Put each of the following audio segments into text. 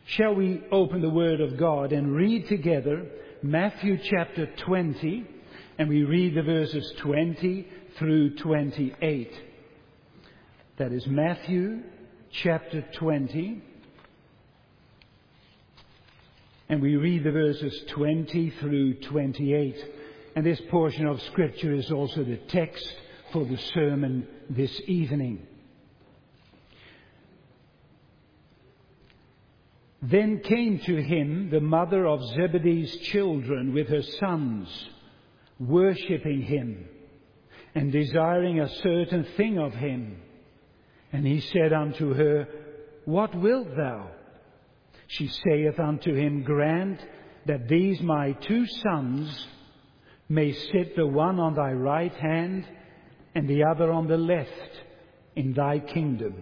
Shall we open the Word of God and read together Matthew chapter 20, and we read the verses 20 through 28. That is Matthew chapter 20, and we read the verses 20 through 28. And this portion of Scripture is also the text for the sermon this evening. Then came to him the mother of Zebedee's children with her sons, worshipping him, and desiring a certain thing of him. And he said unto her, What wilt thou? She saith unto him, Grant that these my 2 sons may sit the one on thy right hand, and the other on the left, in thy kingdom.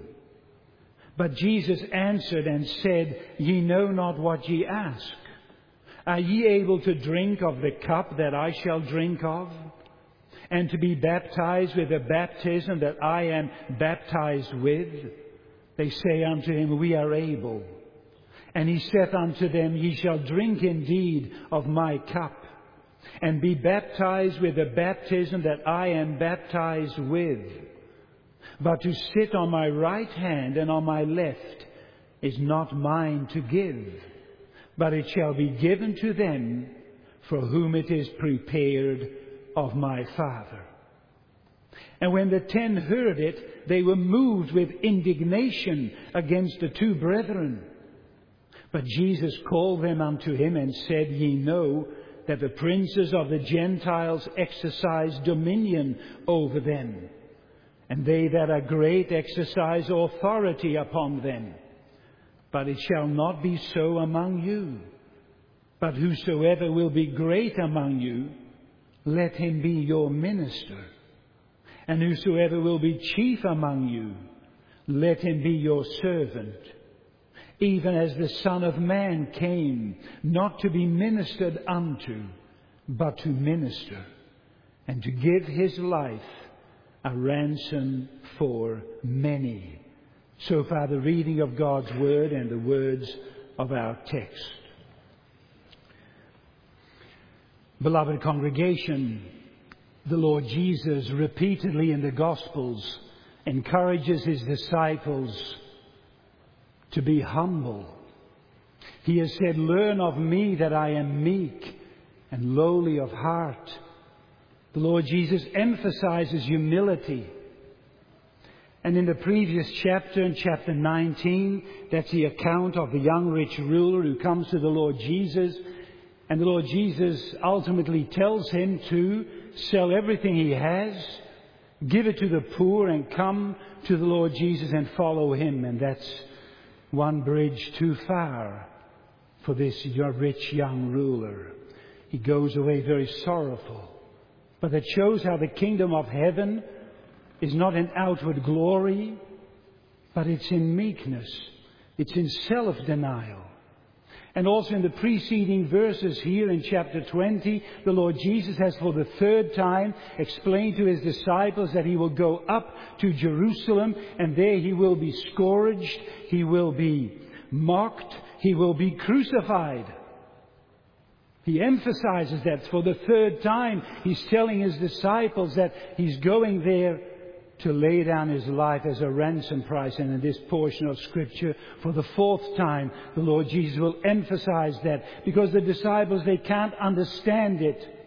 But Jesus answered and said, Ye know not what ye ask. Are ye able to drink of the cup that I shall drink of, and to be baptized with the baptism that I am baptized with? They say unto him, We are able. And he saith unto them, Ye shall drink indeed of my cup, and be baptized with the baptism that I am baptized with. But to sit on my right hand and on my left is not mine to give, but it shall be given to them for whom it is prepared of my Father. And when the 10 heard it, they were moved with indignation against the 2 brethren. But Jesus called them unto him and said, Ye know that the princes of the Gentiles exercise dominion over them, and they that are great exercise authority upon them. But it shall not be so among you. But whosoever will be great among you, let him be your minister. And whosoever will be chief among you, let him be your servant. Even as the Son of Man came, not to be ministered unto, but to minister, and to give his life a ransom for many. So far the reading of God's Word and the words of our text. Beloved congregation, the Lord Jesus repeatedly in the Gospels encourages his disciples to be humble. He has said, Learn of me that I am meek and lowly of heart. The Lord Jesus emphasizes humility. And in the previous chapter, in chapter 19, that's the account of the young rich ruler who comes to the Lord Jesus. And the Lord Jesus ultimately tells him to sell everything he has, give it to the poor, and come to the Lord Jesus and follow him. And that's one bridge too far for this rich young ruler. He goes away very sorrowful. But that shows how the kingdom of heaven is not in outward glory, but it's in meekness. It's in self-denial. And also in the preceding verses here in chapter 20, the Lord Jesus has for the 3rd time explained to his disciples that he will go up to Jerusalem, and there he will be scourged, he will be mocked, he will be crucified. He emphasizes that for the 3rd time. He's telling his disciples that he's going there to lay down his life as a ransom price. And in this portion of Scripture, for the 4th time, the Lord Jesus will emphasize that, because the disciples, they can't understand it.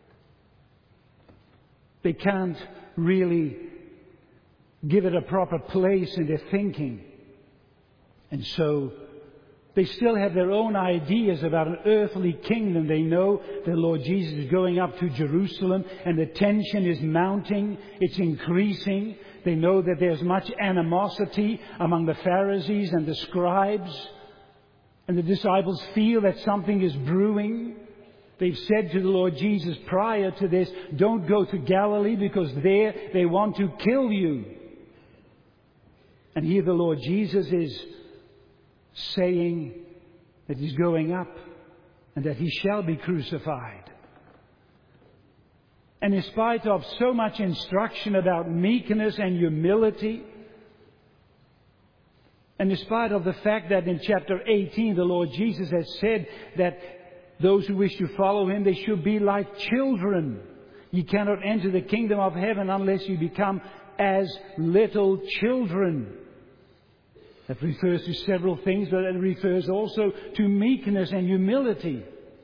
They can't really give it a proper place in their thinking. And so they still have their own ideas about an earthly kingdom. They know the Lord Jesus is going up to Jerusalem, and the tension is mounting. It's increasing. They know that there's much animosity among the Pharisees and the scribes. And the disciples feel that something is brewing. They've said to the Lord Jesus prior to this, Don't go to Galilee, because there they want to kill you. And here the Lord Jesus is saying that he's going up and that he shall be crucified. And in spite of so much instruction about meekness and humility, And in spite of the fact that in chapter 18 the Lord Jesus has said that those who wish to follow Him, they should be like children. You cannot enter the kingdom of heaven unless you become as little children. That refers to several things, but it refers also to meekness and humility.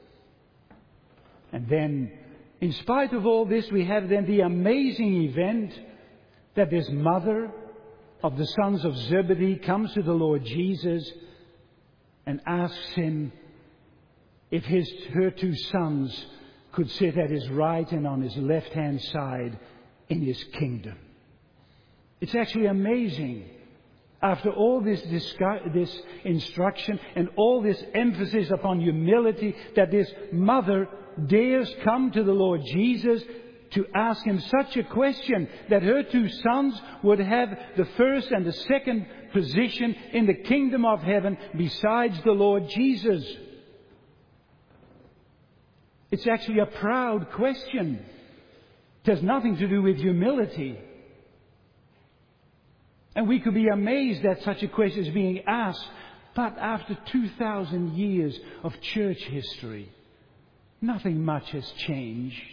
And then, in spite of all this, we have then the amazing event that this mother of the sons of Zebedee comes to the Lord Jesus and asks Him if her two sons could sit at His right and on His left-hand side in His kingdom. It's actually amazing. After all this instruction and all this emphasis upon humility, that this mother dares come to the Lord Jesus to ask Him such a question, that her two sons would have the first and the second position in the kingdom of heaven besides the Lord Jesus. It's actually a proud question. It has nothing to do with humility. And we could be amazed that such a question is being asked. But after 2,000 years of church history, nothing much has changed.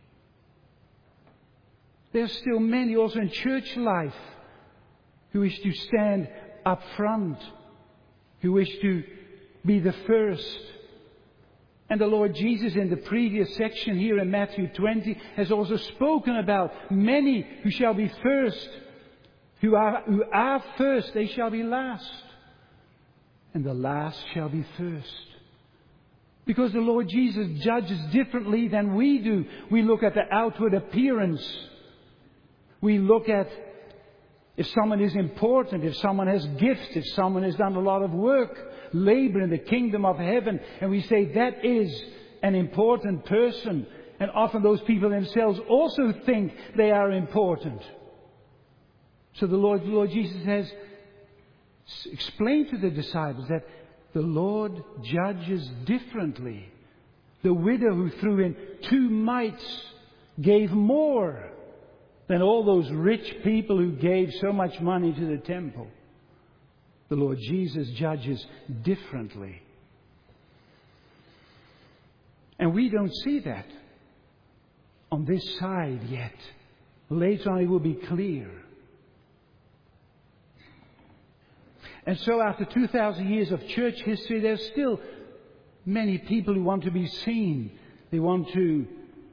There are still many also in church life who wish to stand up front, who wish to be the first. And the Lord Jesus in the previous section here in Matthew 20 has also spoken about many who shall be first. Who are first, they shall be last. And the last shall be first. Because the Lord Jesus judges differently than we do. We look at the outward appearance. We look at if someone is important, if someone has gifts, if someone has done a lot of work, labor in the kingdom of heaven. And we say that is an important person. And often those people themselves also think they are important. So the Lord Jesus has explained to the disciples that the Lord judges differently. The widow who threw in 2 mites gave more than all those rich people who gave so much money to the temple. The Lord Jesus judges differently. And we don't see that on this side yet. Later on it will be clear. And so after 2,000 years of church history, there's still many people who want to be seen. They want to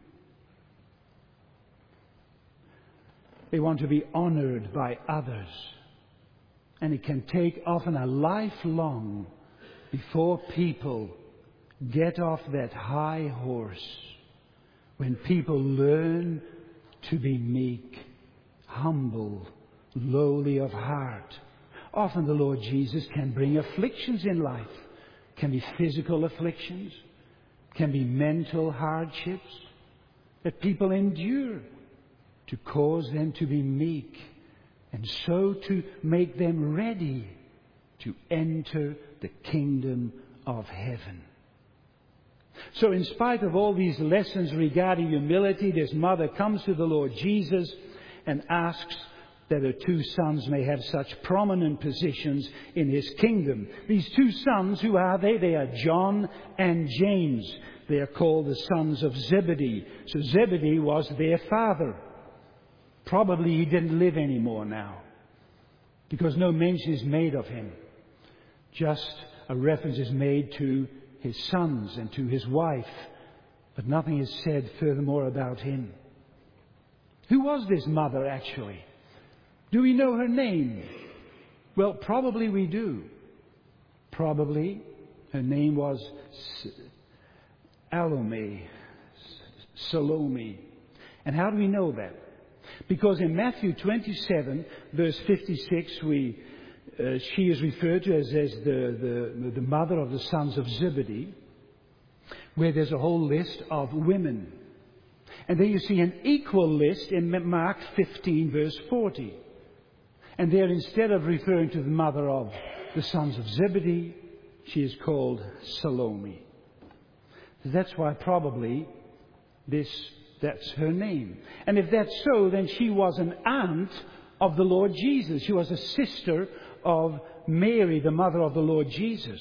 be honored by others. And it can take often a lifelong before people get off that high horse. When people learn to be meek, humble, lowly of heart. Often the Lord Jesus can bring afflictions in life. Can be physical afflictions. Can be mental hardships that people endure to cause them to be meek and so to make them ready to enter the kingdom of heaven. So in spite of all these lessons regarding humility, this mother comes to the Lord Jesus and asks that her 2 sons may have such prominent positions in His kingdom. These 2 sons, who are they? They are John and James. They are called the sons of Zebedee. So Zebedee was their father. Probably he didn't live anymore now, because no mention is made of him. Just a reference is made to his sons and to his wife, but nothing is said furthermore about him. Who was this mother actually? Do we know her name? Well, probably we do. Probably her name was Salome. And how do we know that? Because in Matthew 27, verse 56, she is referred to as the mother of the sons of Zebedee, where there's a whole list of women. And then you see an equal list in Mark 15, verse 40. And there, instead of referring to the mother of the sons of Zebedee, she is called Salome. That's why probably that's her name. And if that's so, then she was an aunt of the Lord Jesus. She was a sister of Mary, the mother of the Lord Jesus.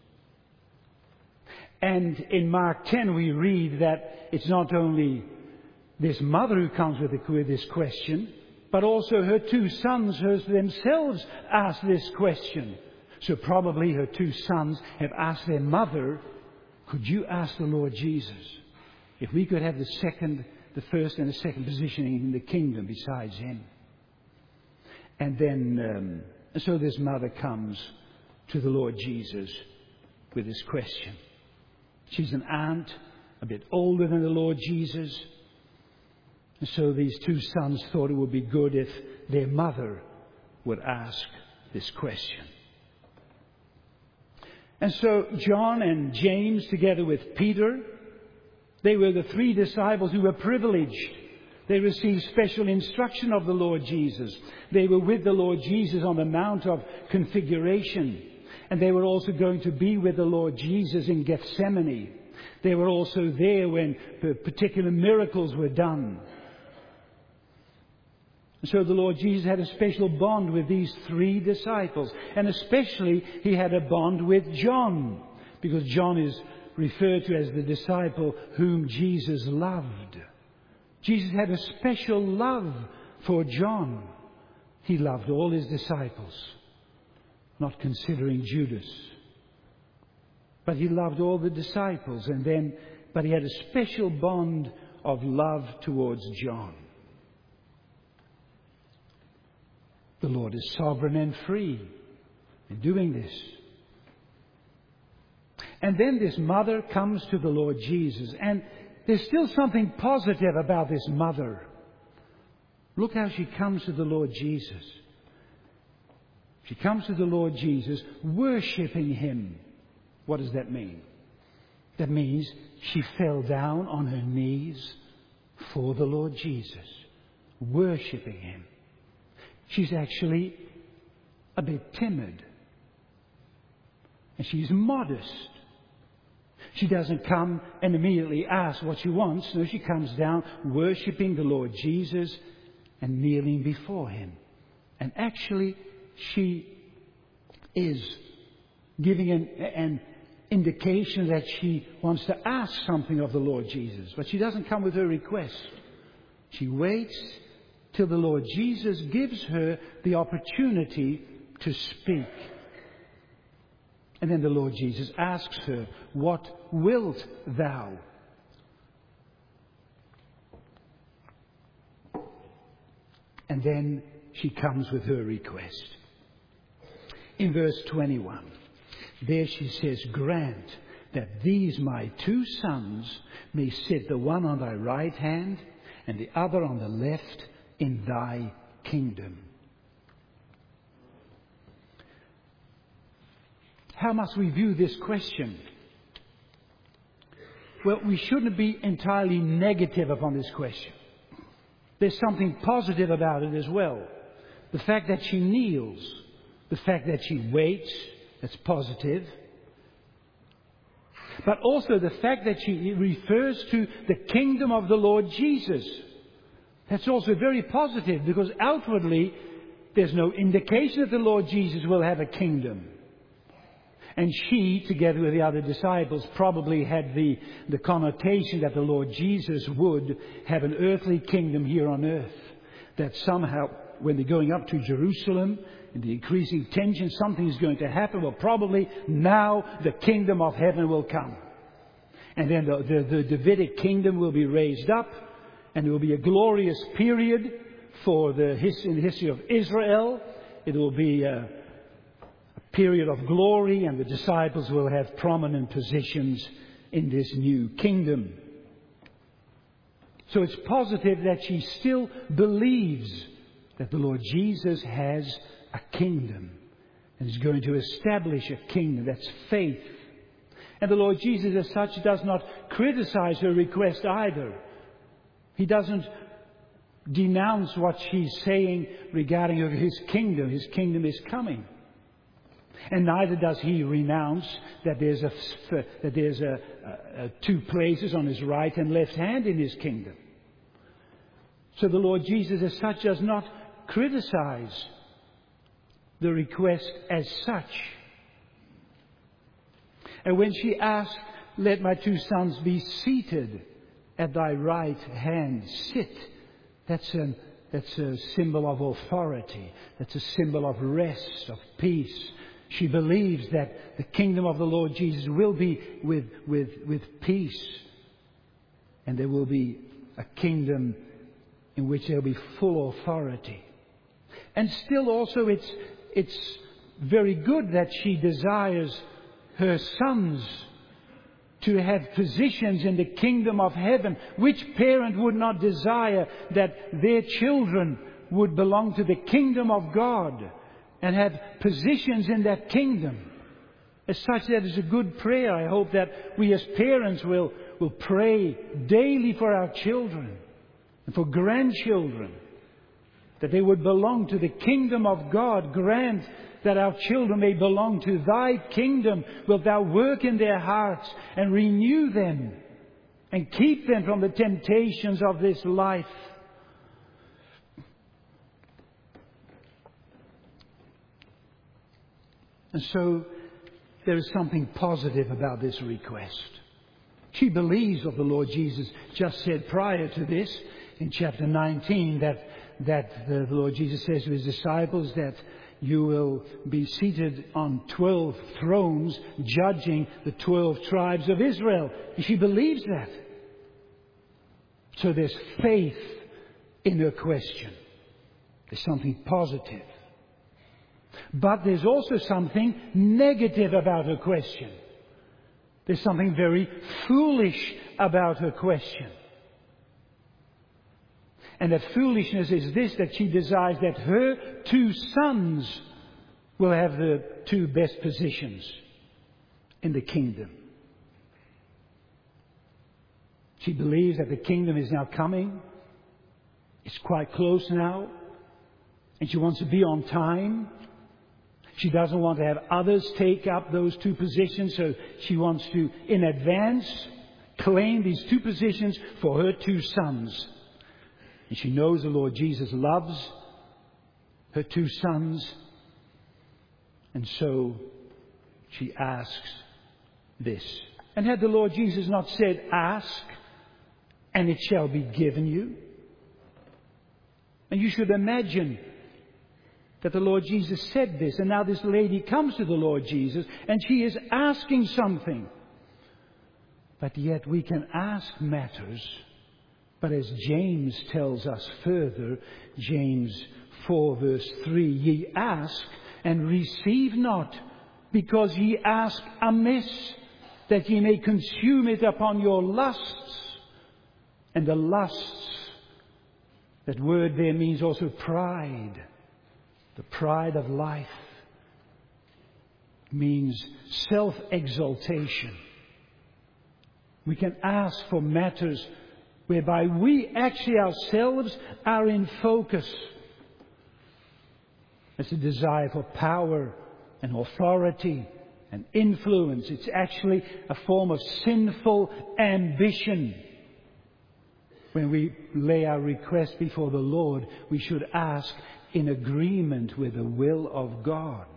And in Mark 10 we read that it's not only this mother who comes with this question, but also her two sons themselves ask this question. So probably her two sons have asked their mother, could you ask the Lord Jesus if we could have the first and the second positioning in the kingdom besides him? And then, so this mother comes to the Lord Jesus with this question. She's an aunt, a bit older than the Lord Jesus. And so these two sons thought it would be good if their mother would ask this question. And so John and James, together with Peter, they were the three disciples who were privileged. They received special instruction of the Lord Jesus. They were with the Lord Jesus on the Mount of Configuration. And they were also going to be with the Lord Jesus in Gethsemane. They were also there when particular miracles were done. So the Lord Jesus had a special bond with these three disciples. And especially he had a bond with John. Because John is referred to as the disciple whom Jesus loved. Jesus had a special love for John. He loved all his disciples, not considering Judas. But he loved all the disciples, but he had a special bond of love towards John. The Lord is sovereign and free in doing this. And then this mother comes to the Lord Jesus, and there's still something positive about this mother. Look how she comes to the Lord Jesus. She comes to the Lord Jesus, worshipping him. What does that mean? That means she fell down on her knees for the Lord Jesus, worshipping him. She's actually a bit timid. And she's modest. She doesn't come and immediately ask what she wants. No, she comes down worshipping the Lord Jesus and kneeling before him. And actually, she is giving an indication that she wants to ask something of the Lord Jesus. But she doesn't come with her request. She waits till the Lord Jesus gives her the opportunity to speak. And then the Lord Jesus asks her, what wilt thou? And then she comes with her request. In verse 21, there she says, grant that these my two sons may sit the one on thy right hand and the other on the left in thy kingdom. How must we view this question? Well, we shouldn't be entirely negative upon this question. There's something positive about it as well. The fact that she kneels, the fact that she waits, that's positive. But also the fact that she refers to the kingdom of the Lord Jesus. That's also very positive, because outwardly there's no indication that the Lord Jesus will have a kingdom. And she, together with the other disciples, probably had the connotation that the Lord Jesus would have an earthly kingdom here on earth. That somehow, when they're going up to Jerusalem, in the increasing tension, something is going to happen. Well, probably now the kingdom of heaven will come. And then the Davidic kingdom will be raised up. And there will be a glorious period in the history of Israel. It will be a period of glory, and the disciples will have prominent positions in this new kingdom. So it's positive that she still believes that the Lord Jesus has a kingdom and is going to establish a kingdom. That's faith. And the Lord Jesus as such does not criticize her request either. He doesn't denounce what she's saying regarding his kingdom. His kingdom is coming. And neither does he renounce that there's two places on his right and left hand in his kingdom. So the Lord Jesus as such does not criticize the request as such. And when she asked, "Let my 2 sons be seated at thy right hand," sit, that's a symbol of authority. That's a symbol of rest, of peace. She believes that the kingdom of the Lord Jesus will be with peace. And there will be a kingdom in which there will be full authority. And still also it's very good that she desires her sons to have positions in the kingdom of heaven. Which parent would not desire that their children would belong to the kingdom of God and have positions in that kingdom? As such, that is a good prayer. I hope that we as parents will pray daily for our children and for grandchildren, that they would belong to the kingdom of God. Grant that our children may belong to thy kingdom. Wilt thou work in their hearts and renew them and keep them from the temptations of this life. And so there is something positive about this request. She believes what the Lord Jesus just said prior to this in chapter 19, that the Lord Jesus says to his disciples that you will be seated on 12 thrones judging the 12 tribes of Israel. And she believes that. So there's faith in her question. There's something positive. But there's also something negative about her question. There's something very foolish about her question. And that foolishness is this, that she desires that her 2 sons will have the 2 best positions in the kingdom. She believes that the kingdom is now coming. It's quite close now. And she wants to be on time. She doesn't want to have others take up those 2 positions, so she wants to, in advance, claim these 2 positions for her 2 sons. And she knows the Lord Jesus loves her 2 sons. And so she asks this. And had the Lord Jesus not said, "Ask, and it shall be given you"? And you should imagine that the Lord Jesus said this. And now this lady comes to the Lord Jesus and she is asking something. But yet we can ask matters. But as James tells us further, James 4 verse 3, "Ye ask and receive not, because ye ask amiss, that ye may consume it upon your lusts." And the lusts, that word there means also pride. The pride of life means self-exaltation. We can ask for matters whereby we actually ourselves are in focus. It's a desire for power and authority and influence. It's actually a form of sinful ambition. When we lay our request before the Lord, we should ask in agreement with the will of God.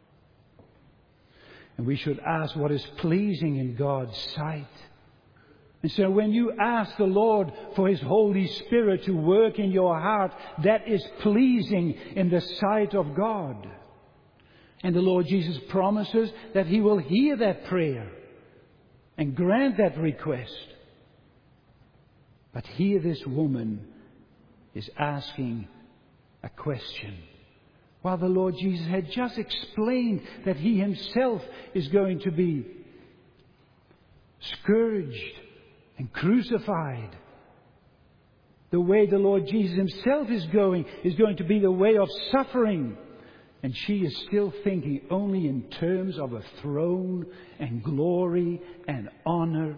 And we should ask what is pleasing in God's sight. And so when you ask the Lord for His Holy Spirit to work in your heart, that is pleasing in the sight of God. And the Lord Jesus promises that He will hear that prayer and grant that request. But here this woman is asking a question, while the Lord Jesus had just explained that He Himself is going to be scourged and crucified. The way the Lord Jesus Himself is going to be the way of suffering. And she is still thinking only in terms of a throne and glory and honor.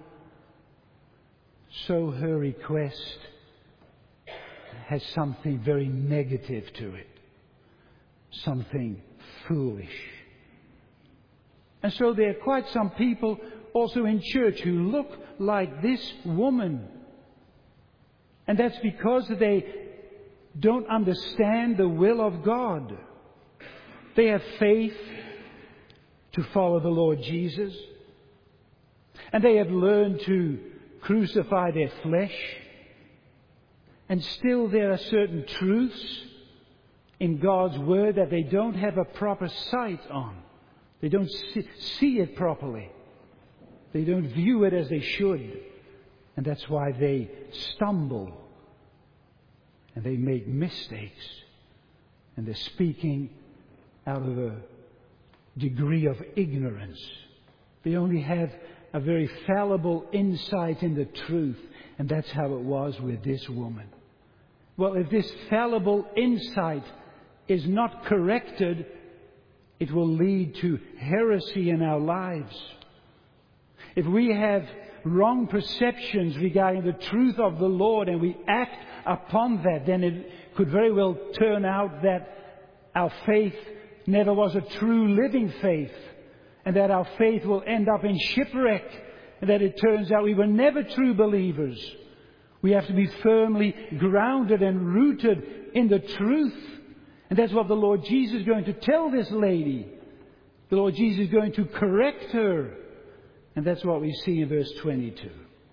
So her request has something very negative to it. Something foolish. And so there are quite some people also in church who look like this woman. And that's because they don't understand the will of God. They have faith to follow the Lord Jesus. And they have learned to crucify their flesh. And still there are certain truths in God's Word that they don't have a proper sight on. They don't see it properly. They don't view it as they should. And that's why they stumble. And they make mistakes. And they're speaking out of a degree of ignorance. They only have a very fallible insight in the truth. And that's how it was with this woman. Well, if this fallible insight is not corrected, it will lead to heresy in our lives. If we have wrong perceptions regarding the truth of the Lord and we act upon that, then it could very well turn out that our faith never was a true living faith, and that our faith will end up in shipwreck, and that it turns out we were never true believers. We have to be firmly grounded and rooted in the truth. And that's what the Lord Jesus is going to tell this lady. The Lord Jesus is going to correct her. And that's what we see in verse 22.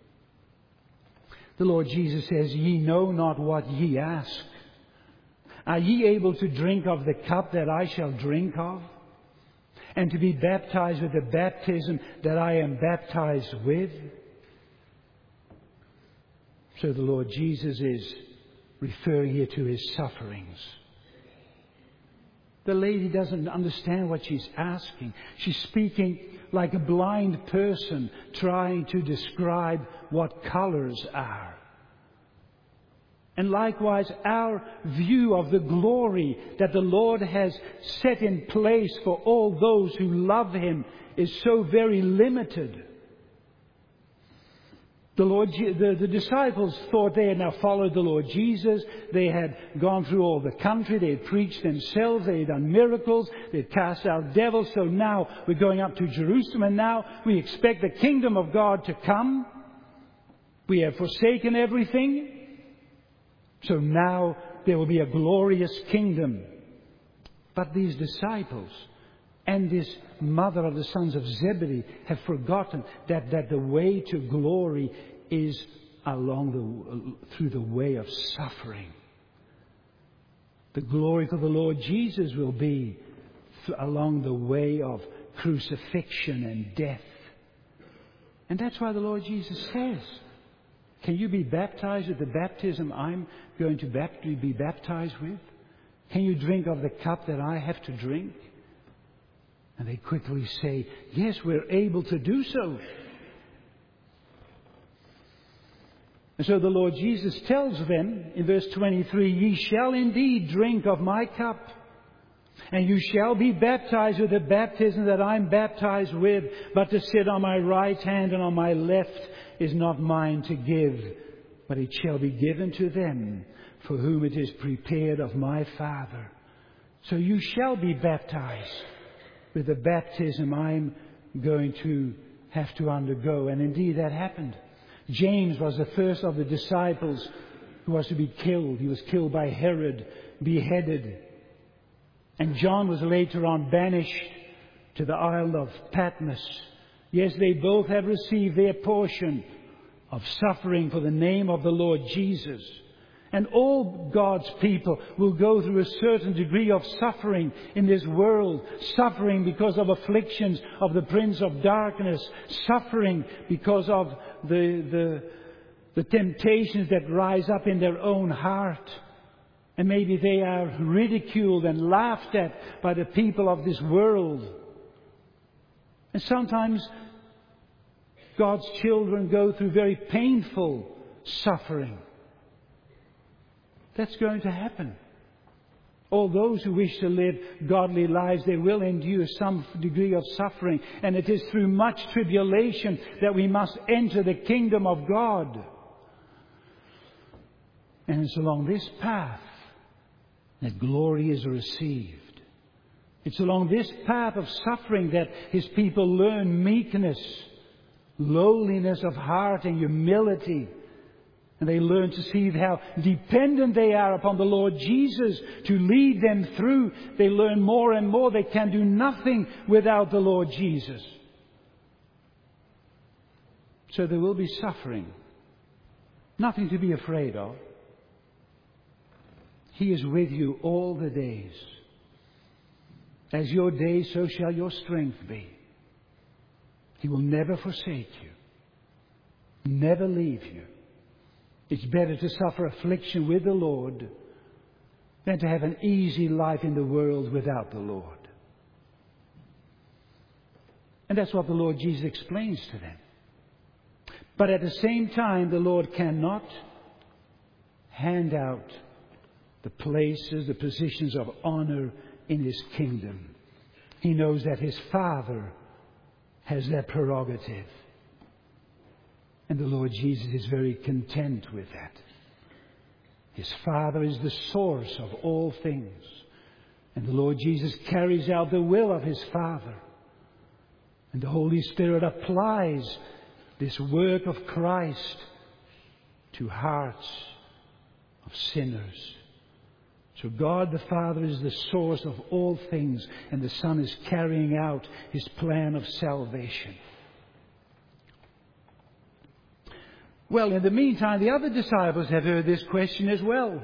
The Lord Jesus says, "Ye know not what ye ask. Are ye able to drink of the cup that I shall drink of? And to be baptized with the baptism that I am baptized with?" So the Lord Jesus is referring here to His sufferings. The lady doesn't understand what she's asking. She's speaking like a blind person trying to describe what colors are. And likewise, our view of the glory that the Lord has set in place for all those who love Him is so very limited. The disciples thought they had now followed the Lord Jesus. They had gone through all the country. They had preached themselves. They had done miracles. They had cast out devils. So now we're going up to Jerusalem, and now we expect the kingdom of God to come. We have forsaken everything. So now there will be a glorious kingdom. But these disciples and this mother of the sons of Zebedee have forgotten that the way to glory is through the way of suffering. The glory for the Lord Jesus will be along the way of crucifixion and death. And that's why the Lord Jesus says, "Can you be baptized with the baptism I'm going to be baptized with? Can you drink of the cup that I have to drink?" And they quickly say, "Yes, we're able to do so." And so the Lord Jesus tells them in verse 23, "Ye shall indeed drink of my cup, and you shall be baptized with the baptism that I'm baptized with, but to sit on my right hand and on my left is not mine to give, but it shall be given to them for whom it is prepared of my Father." So you shall be baptized with the baptism I'm going to have to undergo. And indeed that happened. James was the first of the disciples who was to be killed. He was killed by Herod, beheaded. And John was later on banished to the island of Patmos. Yes, they both have received their portion of suffering for the name of the Lord Jesus. And all God's people will go through a certain degree of suffering in this world. Suffering because of afflictions of the Prince of Darkness. Suffering because of the temptations that rise up in their own heart. And maybe they are ridiculed and laughed at by the people of this world. And sometimes God's children go through very painful suffering. That's going to happen. All those who wish to live godly lives, they will endure some degree of suffering. And it is through much tribulation that we must enter the kingdom of God. And it's along this path that glory is received. It's along this path of suffering that His people learn meekness, lowliness of heart and humility. And they learn to see how dependent they are upon the Lord Jesus to lead them through. They learn more and more they can do nothing without the Lord Jesus. So there will be suffering. Nothing to be afraid of. He is with you all the days. As your days, so shall your strength be. He will never forsake you. Never leave you. It's better to suffer affliction with the Lord than to have an easy life in the world without the Lord. And that's what the Lord Jesus explains to them. But at the same time, the Lord cannot hand out the places, the positions of honor in His kingdom. He knows that His Father has that prerogative. And the Lord Jesus is very content with that. His Father is the source of all things. And the Lord Jesus carries out the will of His Father. And the Holy Spirit applies this work of Christ to hearts of sinners. So God the Father is the source of all things, and the Son is carrying out His plan of salvation. Well, in the meantime, the other disciples have heard this question as well.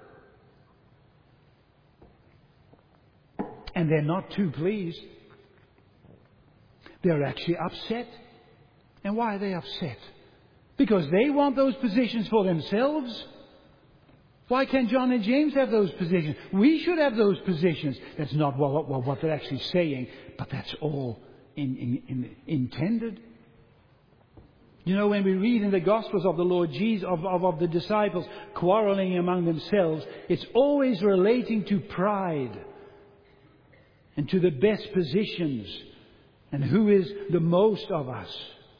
And they're not too pleased. They're actually upset. And why are they upset? Because they want those positions for themselves. Why can't John and James have those positions? We should have those positions. That's not what they're actually saying, but that's all intended. You know, when we read in the Gospels of the Lord Jesus, of the disciples quarreling among themselves, it's always relating to pride and to the best positions and who is the most of us.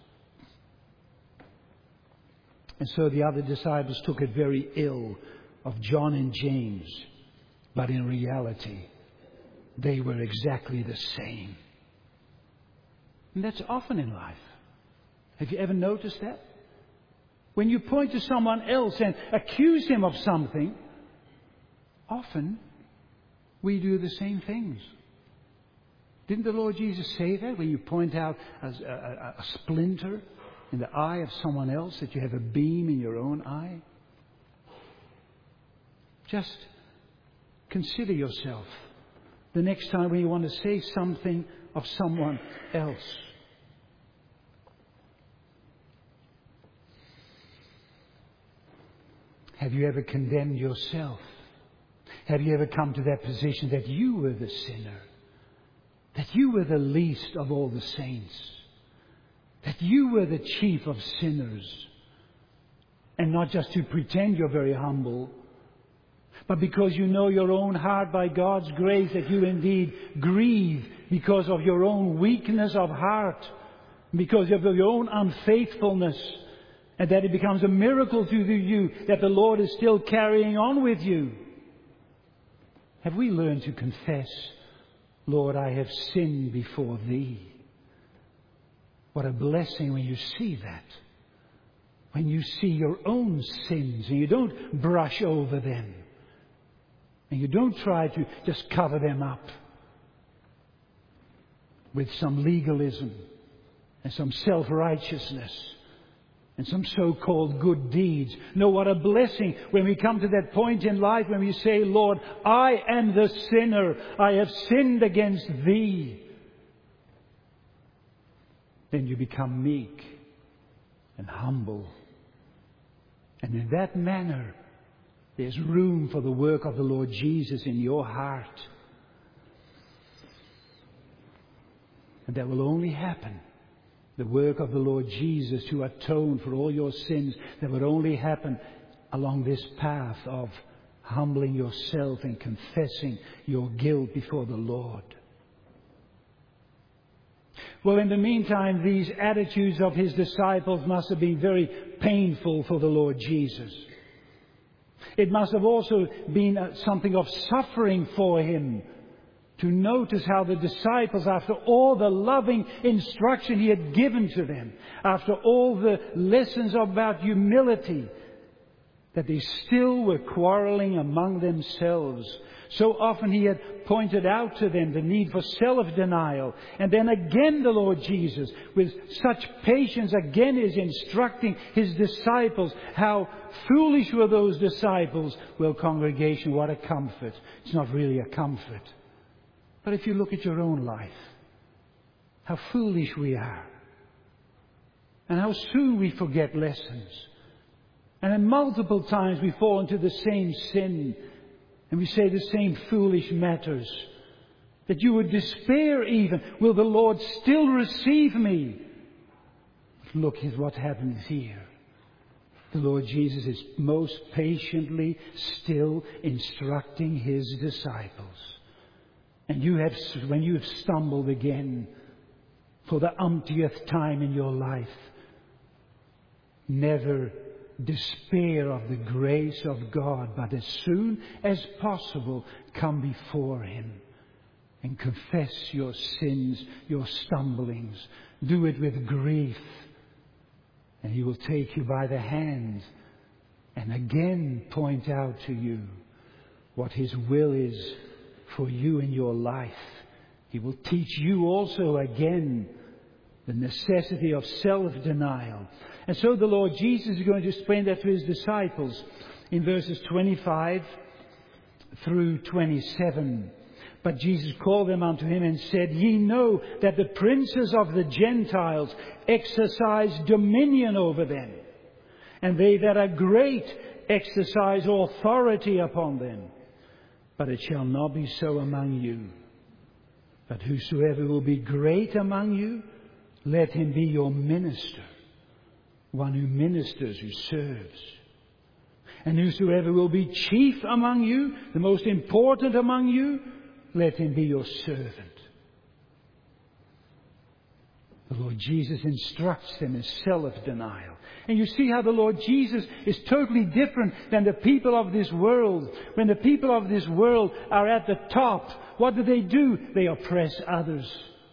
And so the other disciples took it very ill of John and James. But in reality, they were exactly the same. And that's often in life. Have you ever noticed that? When you point to someone else and accuse him of something, often we do the same things. Didn't the Lord Jesus say that when you point out a splinter in the eye of someone else, that you have a beam in your own eye? Just consider yourself the next time when you want to say something of someone else. Have you ever condemned yourself? Have you ever come to that position that you were the sinner? That you were the least of all the saints? That you were the chief of sinners? And not just to pretend you're very humble, but because you know your own heart by God's grace that you indeed grieve because of your own weakness of heart, because of your own unfaithfulness, and that it becomes a miracle to you that the Lord is still carrying on with you. Have we learned to confess, Lord, I have sinned before Thee? What a blessing when you see that. When you see your own sins and you don't brush over them. And you don't try to just cover them up with some legalism and some self-righteousness and some so-called good deeds. No, what a blessing when we come to that point in life when we say, Lord, I am the sinner. I have sinned against Thee. Then you become meek and humble. And in that manner, there's room for the work of the Lord Jesus in your heart. And that will only happen. The work of the Lord Jesus to atone for all your sins, that would only happen along this path of humbling yourself and confessing your guilt before the Lord. Well, in the meantime, these attitudes of His disciples must have been very painful for the Lord Jesus. It must have also been something of suffering for Him to notice how the disciples, after all the loving instruction He had given to them, after all the lessons about humility that they still were quarreling among themselves. So often he had pointed out to them the need for self-denial. And then again the Lord Jesus, with such patience, again is instructing his disciples. How foolish were those disciples? Well, congregation, what a comfort. It's not really a comfort. But if you look at your own life, how foolish we are. And how soon we forget lessons. And then multiple times we fall into the same sin. And we say the same foolish matters. That you would despair even. Will the Lord still receive me? Look at what happens here. The Lord Jesus is most patiently still instructing his disciples. And when you have stumbled again for the umpteenth time in your life, never despair of the grace of God, but as soon as possible come before him and confess your sins, your stumblings. Do it with grief, and he will take you by the hand and again point out to you what his will is for you in your life. He will teach you also again the necessity of self-denial. And so the Lord Jesus is going to explain that to his disciples in verses 25 through 27. But Jesus called them unto him and said, Ye know that the princes of the Gentiles exercise dominion over them, and they that are great exercise authority upon them. But it shall not be so among you. But whosoever will be great among you, let him be your minister. One who ministers, who serves. And whosoever will be chief among you, the most important among you, let him be your servant. The Lord Jesus instructs them in self-denial. And you see how the Lord Jesus is totally different than the people of this world. When the people of this world are at the top, what do? They oppress others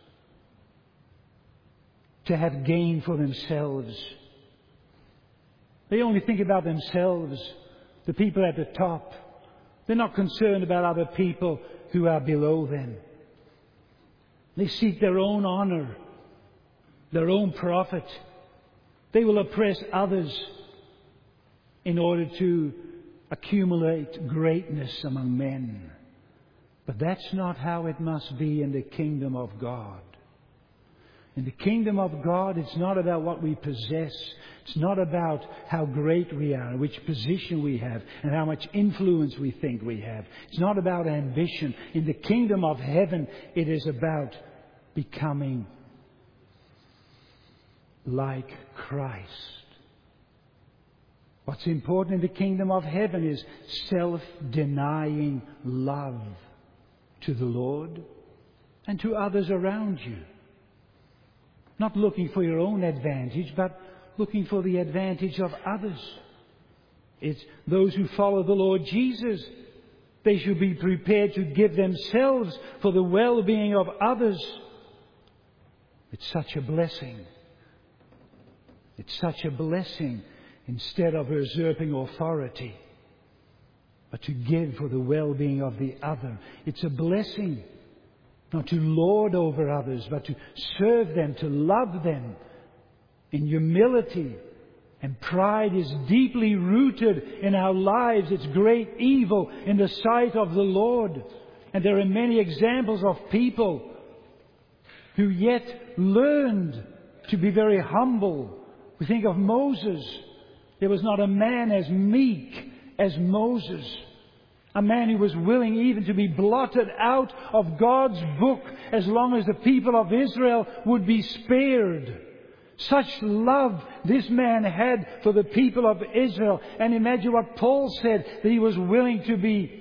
to have gain for themselves. They only think about themselves, the people at the top. They're not concerned about other people who are below them. They seek their own honor, their own profit. They will oppress others in order to accumulate greatness among men. But that's not how it must be in the kingdom of God. In the kingdom of God, it's not about what we possess. It's not about how great we are, which position we have, and how much influence we think we have. It's not about ambition. In the kingdom of heaven, it is about becoming like Christ. What's important in the kingdom of heaven is self-denying love to the Lord and to others around you. Not looking for your own advantage, but looking for the advantage of others. It's those who follow the Lord Jesus. They should be prepared to give themselves for the well-being of others. It's such a blessing. It's such a blessing instead of usurping authority, but to give for the well-being of the other. It's a blessing. Not to lord over others, but to serve them, to love them in humility. And pride is deeply rooted in our lives. It's great evil in the sight of the Lord. And there are many examples of people who yet learned to be very humble. We think of Moses. There was not a man as meek as Moses. A man who was willing even to be blotted out of God's book as long as the people of Israel would be spared. Such love this man had for the people of Israel. And imagine what Paul said, that he was willing to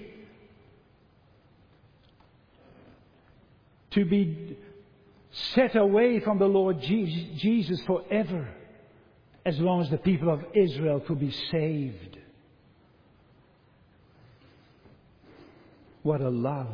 be set away from the Lord Jesus forever, as long as the people of Israel could be saved. What a love.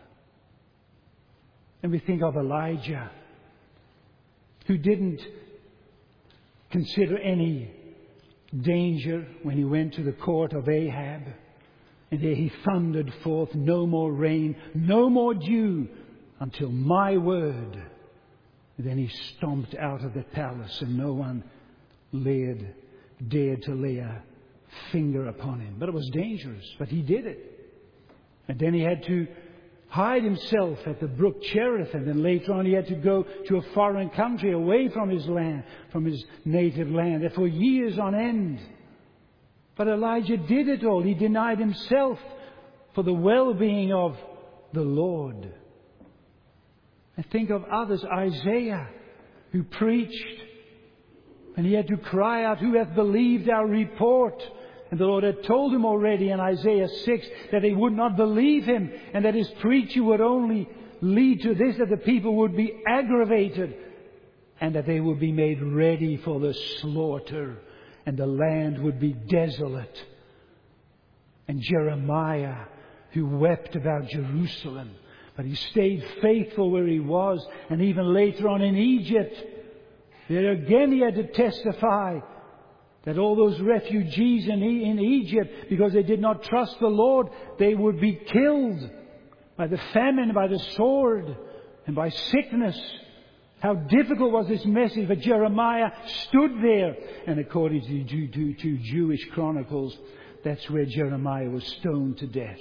And we think of Elijah, who didn't consider any danger when he went to the court of Ahab. And there he thundered forth, no more rain, no more dew, until my word. And then he stomped out of the palace, and no one dared to lay a finger upon him. But it was dangerous, but he did it. And then he had to hide himself at the brook Cherith, and then later on he had to go to a foreign country away from his land, from his native land, and for years on end. But Elijah did it all. He denied himself for the well-being of the Lord. And think of others, Isaiah, who preached, and he had to cry out, "Who hath believed our report?" And the Lord had told him already in Isaiah 6 that they would not believe him, and that his preaching would only lead to this, that the people would be aggravated, and that they would be made ready for the slaughter, and the land would be desolate. And Jeremiah, who wept about Jerusalem, but he stayed faithful where he was, and even later on in Egypt, there again he had to testify that all those refugees in Egypt, because they did not trust the Lord, they would be killed by the famine, by the sword, and by sickness. How difficult was this message, but Jeremiah stood there. And according to Jewish chronicles, that's where Jeremiah was stoned to death.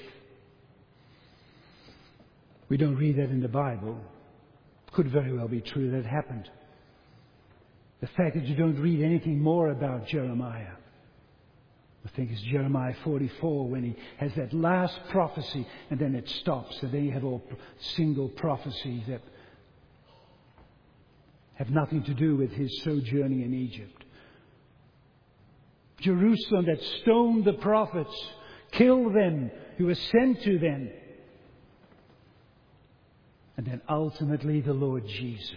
We don't read that in the Bible. Could very well be true that happened. The fact that you don't read anything more about Jeremiah, I think it's Jeremiah 44 when he has that last prophecy, and then it stops. And then you have all single prophecies that have nothing to do with his sojourning in Egypt. Jerusalem that stoned the prophets, killed them who were sent to them. And then ultimately the Lord Jesus.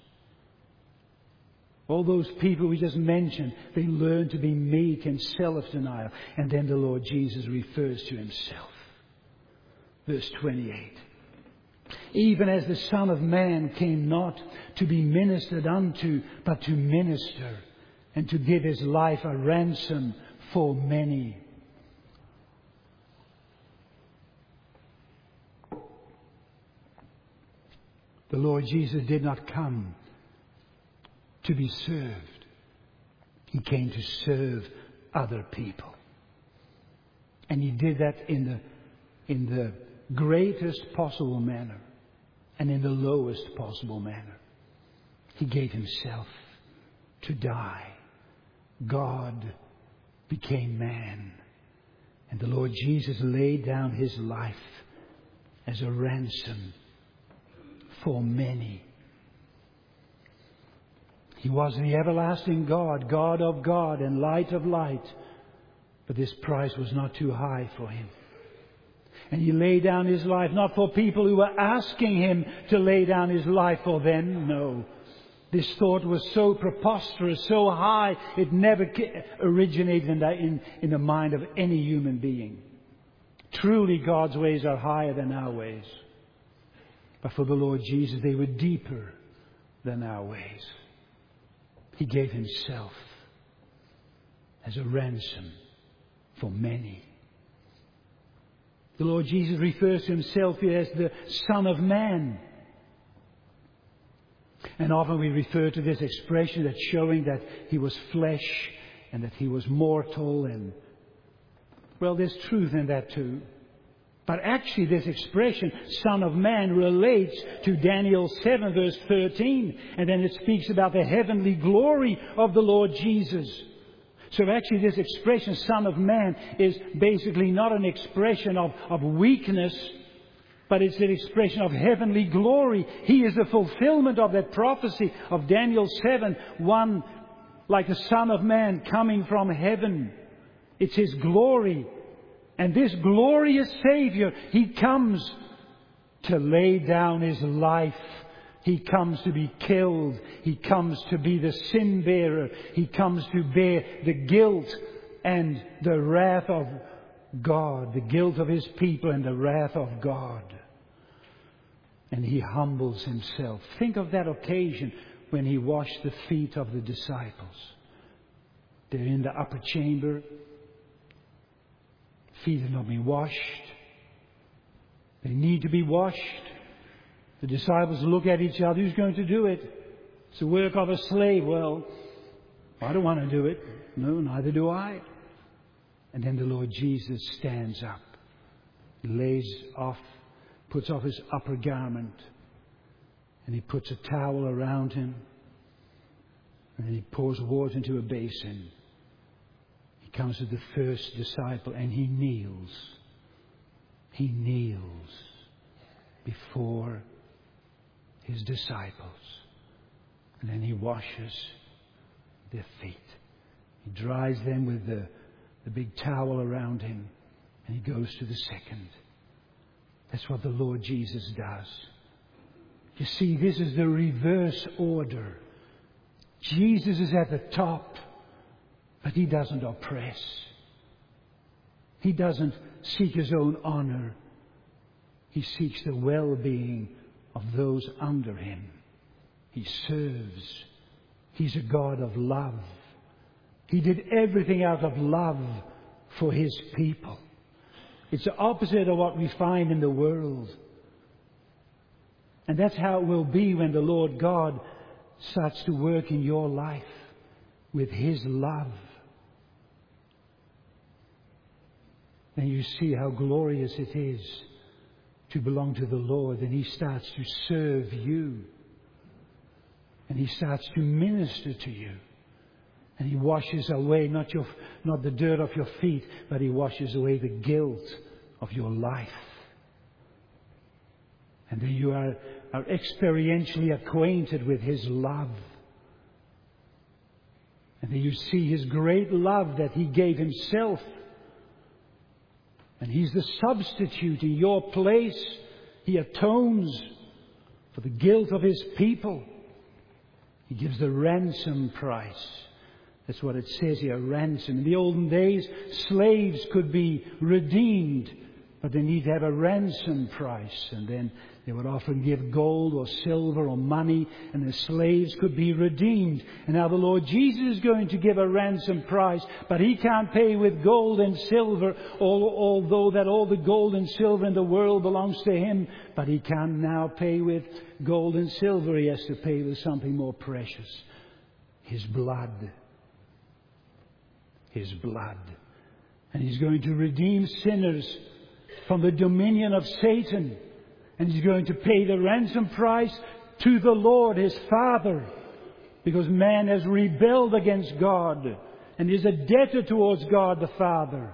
All those people we just mentioned, they learn to be meek and self-denial. And then the Lord Jesus refers to himself. Verse 28. Even as the Son of Man came not to be ministered unto, but to minister, and to give his life a ransom for many. The Lord Jesus did not come to be served. He came to serve other people. And he did that in the greatest possible manner and in the lowest possible manner. He gave himself to die. God became man. And the Lord Jesus laid down his life as a ransom for many. He was the everlasting God, God of God and light of light. But this price was not too high for him. And he laid down his life not for people who were asking him to lay down his life for them. No. This thought was so preposterous, so high, it never originated in the mind of any human being. Truly, God's ways are higher than our ways. But for the Lord Jesus, they were deeper than our ways. He gave himself as a ransom for many. The Lord Jesus refers to himself here as the Son of Man. And often we refer to this expression that's showing that he was flesh and that he was mortal. And, well, there's truth in that too. But actually this expression, Son of Man, relates to Daniel 7 verse 13. And then it speaks about the heavenly glory of the Lord Jesus. So actually this expression, Son of Man, is basically not an expression of weakness, but it's an expression of heavenly glory. He is the fulfillment of that prophecy of Daniel 7, one like the Son of Man coming from heaven. It's his glory. And this glorious Savior, he comes to lay down his life. He comes to be killed. He comes to be the sin bearer. He comes to bear the guilt and the wrath of God, the guilt of his people and the wrath of God. And he humbles himself. Think of that occasion when he washed the feet of the disciples. They're in the upper chamber. Feet have not been washed. They need to be washed. The disciples look at each other. Who's going to do it? It's the work of a slave. Well, I don't want to do it. No, neither do I. And then the Lord Jesus stands up. He puts off his upper garment. And he puts a towel around him. And he pours water into a basin. He comes to the first disciple and he kneels. He kneels before his disciples. And then he washes their feet. He dries them with the big towel around him. And he goes to the second. That's what the Lord Jesus does. You see, this is the reverse order. Jesus is at the top, but he doesn't oppress. He doesn't seek his own honor. He seeks the well-being of those under him. He serves. He's a God of love. He did everything out of love for his people. It's the opposite of what we find in the world. And that's how it will be when the Lord God starts to work in your life with his love. Then you see how glorious it is to belong to the Lord. And he starts to serve you. And he starts to minister to you. And he washes away not the dirt off your feet, but he washes away the guilt of your life. And then you are experientially acquainted with his love. And then you see his great love that he gave himself. And he's the substitute in your place. He atones for the guilt of his people. He gives the ransom price. That's what it says here, ransom. In the olden days, slaves could be redeemed, but they need to have a ransom price. And then they would often give gold or silver or money, and the slaves could be redeemed. And now the Lord Jesus is going to give a ransom price, but he can't pay with gold and silver, although that all the gold and silver in the world belongs to him. But he can't now pay with gold and silver. He has to pay with something more precious. His blood. His blood. And he's going to redeem sinners from the dominion of Satan. And he's going to pay the ransom price to the Lord, his Father. Because man has rebelled against God and is a debtor towards God the Father.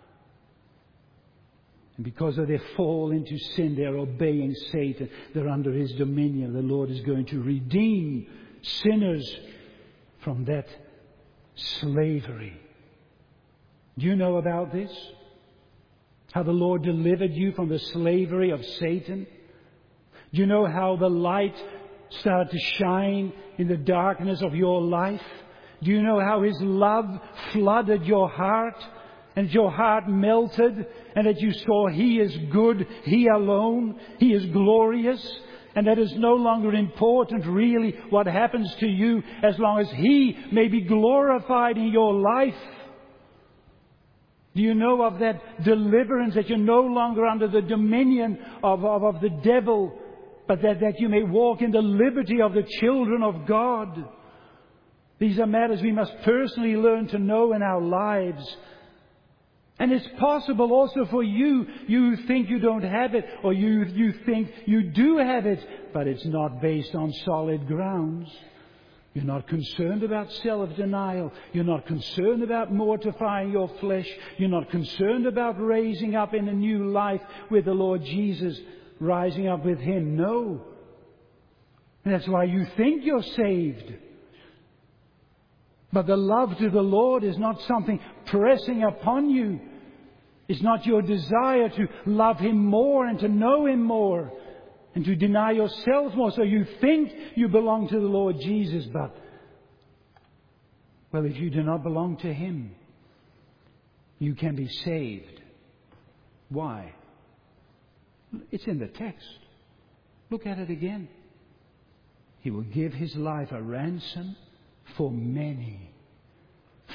And because of their fall into sin, they're obeying Satan. They're under his dominion. The Lord is going to redeem sinners from that slavery. Do you know about this? How the Lord delivered you from the slavery of Satan? Do you know how the light started to shine in the darkness of your life? Do you know how his love flooded your heart? And your heart melted, and that you saw he is good, he alone, he is glorious, and that it's no longer important really what happens to you as long as he may be glorified in your life. Do you know of that deliverance, that you're no longer under the dominion of the devil, but that you may walk in the liberty of the children of God? These are matters we must personally learn to know in our lives. And it's possible also for you. You think you don't have it, or you think you do have it, but it's not based on solid grounds. You're not concerned about self-denial. You're not concerned about mortifying your flesh. You're not concerned about raising up in a new life with the Lord Jesus, rising up with him. No. And that's why you think you're saved. But the love to the Lord is not something pressing upon you. It's not your desire to love him more and to know him more and to deny yourself more. So you think you belong to the Lord Jesus, but, well, if you do not belong to him, you can be saved. Why? It's in the text. Look at it again. He will give his life a ransom for many.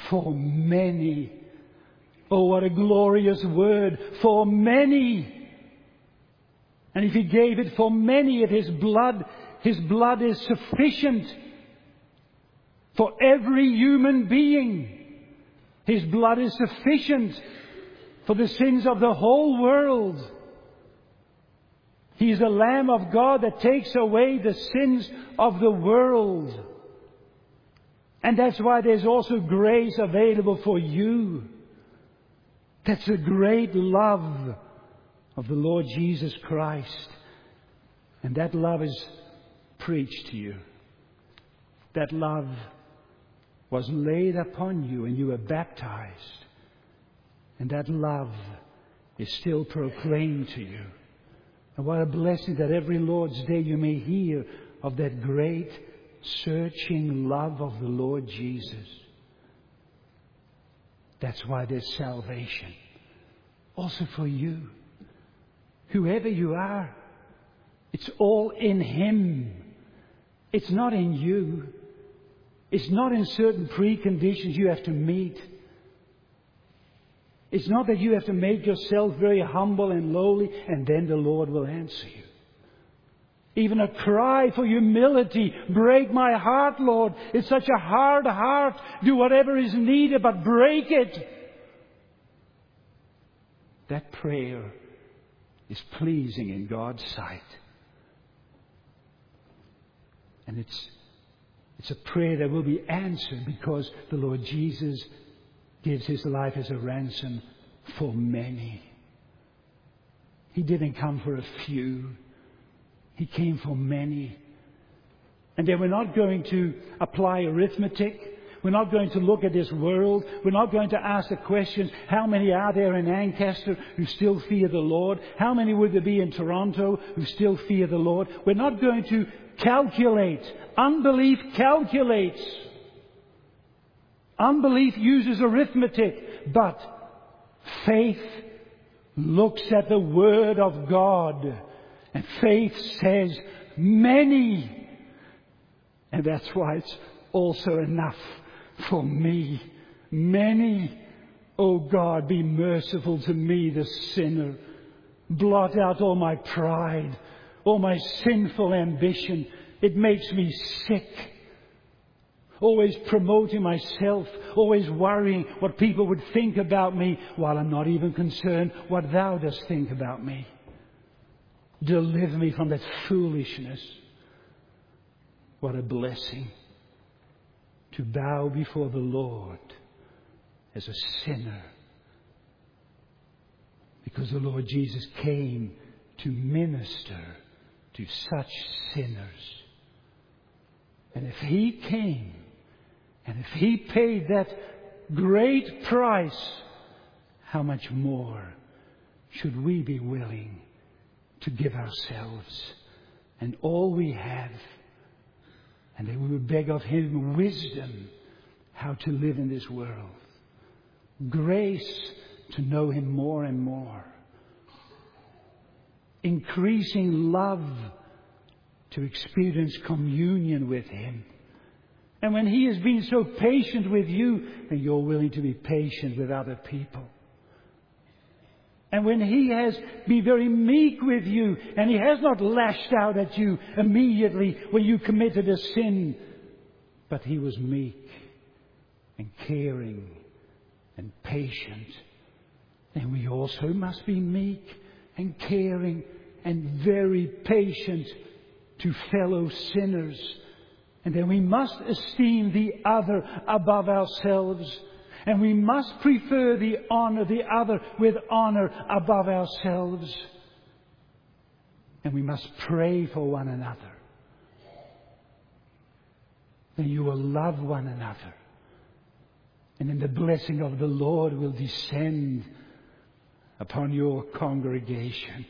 For many. Oh, what a glorious word. For many. And if He gave it for many at His blood is sufficient for every human being. His blood is sufficient for the sins of the whole world. He is the Lamb of God that takes away the sins of the world. And that's why there's also grace available for you. That's the great love of the Lord Jesus Christ. And that love is preached to you. That love was laid upon you and you were baptized. And that love is still proclaimed to you. And what a blessing that every Lord's Day you may hear of that great searching love of the Lord Jesus. That's why there's salvation. Also for you. Whoever you are, it's all in Him. It's not in you. It's not in certain preconditions you have to meet. It's not that you have to make yourself very humble and lowly and then the Lord will answer you. Even a cry for humility. Break my heart, Lord. It's such a hard heart. Do whatever is needed, but break it. That prayer is pleasing in God's sight. And it's a prayer that will be answered because the Lord Jesus gives His life as a ransom for many. He didn't come for a few. He came for many. And then we're not going to apply arithmetic. We're not going to look at this world. We're not going to ask the question, how many are there in Ancaster who still fear the Lord? How many would there be in Toronto who still fear the Lord? We're not going to calculate. Unbelief calculates. Unbelief uses arithmetic. But faith looks at the Word of God. And faith says, many. And that's why it's also enough for me. Many. Oh God, be merciful to me, the sinner. Blot out all my pride, all my sinful ambition. It makes me sick. Always promoting myself, always worrying what people would think about me, while I'm not even concerned what Thou dost think about me. Deliver me from that foolishness. What a blessing to bow before the Lord as a sinner. Because the Lord Jesus came to minister to such sinners. And if He came, and if He paid that great price, how much more should we be willing to give ourselves and all we have, and that we would beg of Him wisdom how to live in this world, grace to know Him more and more, increasing love to experience communion with Him. And when He has been so patient with you, then you're willing to be patient with other people. And when He has been very meek with you, and He has not lashed out at you immediately when you committed a sin, but He was meek and caring and patient, then we also must be meek and caring and very patient to fellow sinners. And then we must esteem the other above ourselves. And we must prefer the other with honor above ourselves. And we must pray for one another. Then you will love one another. And then the blessing of the Lord will descend upon your congregation.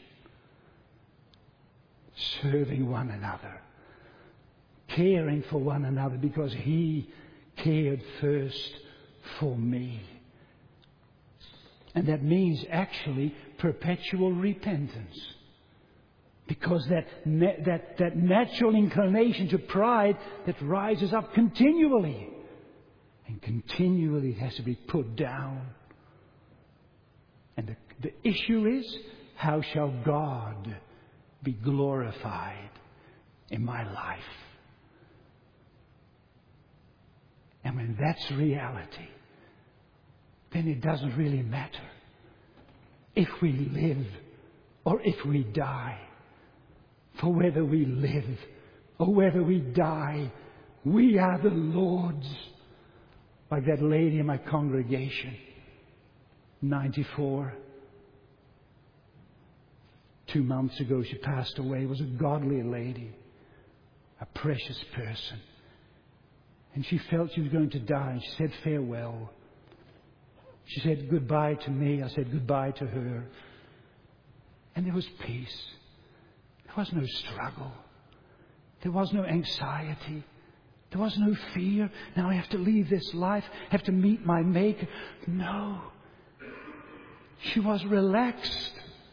Serving one another. Caring for one another because He cared first for me. And that means actually perpetual repentance. Because that natural inclination to pride that rises up continually and Continually it has to be put down. And the issue is, how shall God be glorified in my life? And when that's reality, then it doesn't really matter if we live or if we die. For whether we live or whether we die, we are the Lord's. Like that lady in my congregation, 94. 2 months ago she passed away. It was a godly lady, a precious person. And she felt she was going to die, and she said farewell. She said goodbye to me. I said goodbye to her. And there was peace. There was no struggle. There was no anxiety. There was no fear. Now I have to leave this life, have to meet my Maker. No. She was relaxed.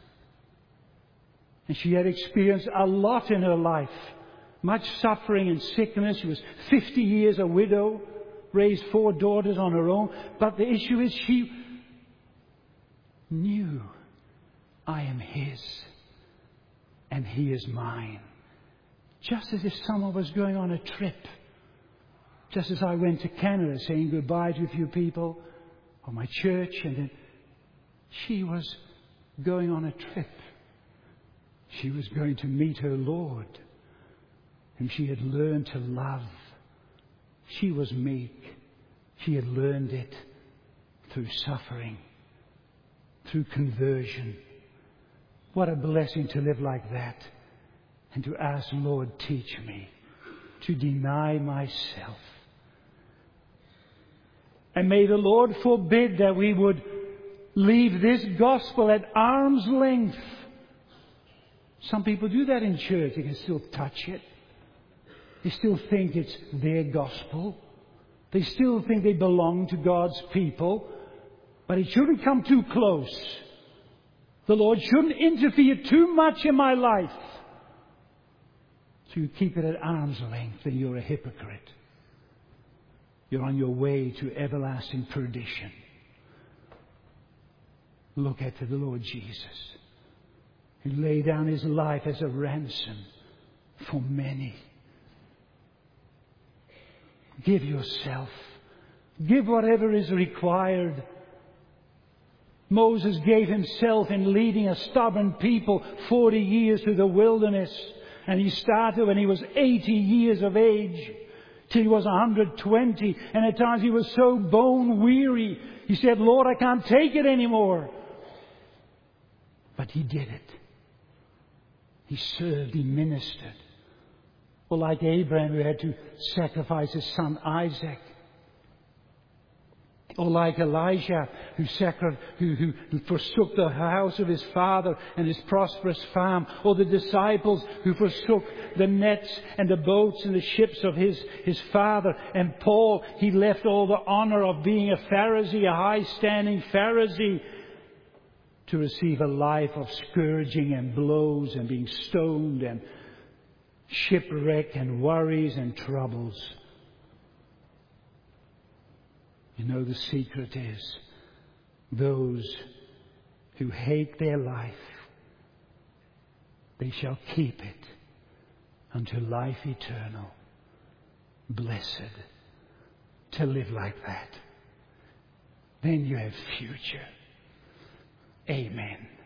And she had experienced a lot in her life. Much suffering and sickness. She was 50 years a widow, raised 4 daughters on her own. But the issue is she knew, I am His and He is mine. Just as if someone was going on a trip. Just as I went to Canada saying goodbye to a few people or my church, and then she was going on a trip. She was going to meet her Lord, whom she had learned to love. She was meek. She had learned it through suffering, through conversion. What a blessing to live like that and to ask, Lord, teach me to deny myself. And may the Lord forbid that we would leave this gospel at arm's length. Some people do that in church. They can still touch it. They still think it's their gospel. They still think they belong to God's people. But it shouldn't come too close. The Lord shouldn't interfere too much in my life. So you keep it at arm's length, then you're a hypocrite. You're on your way to everlasting perdition. Look at the Lord Jesus, who laid down His life as a ransom for many. Give yourself. Give whatever is required. Moses gave himself in leading a stubborn people 40 years through the wilderness. And he started when he was 80 years of age, till he was 120. And at times he was so bone weary. He said, Lord, I can't take it anymore. But he did it. He served, he ministered. Or like Abraham, who had to sacrifice his son Isaac. Or like Elijah, who forsook the house of his father and his prosperous farm. Or the disciples who forsook the nets and the boats and the ships of his father. And Paul, he left all the honor of being a Pharisee, a high-standing Pharisee, to receive a life of scourging and blows and being stoned and shipwreck and worries and troubles. You know, the secret is those who hate their life, they shall keep it unto life eternal. Blessed to live like that. Then you have future. Amen.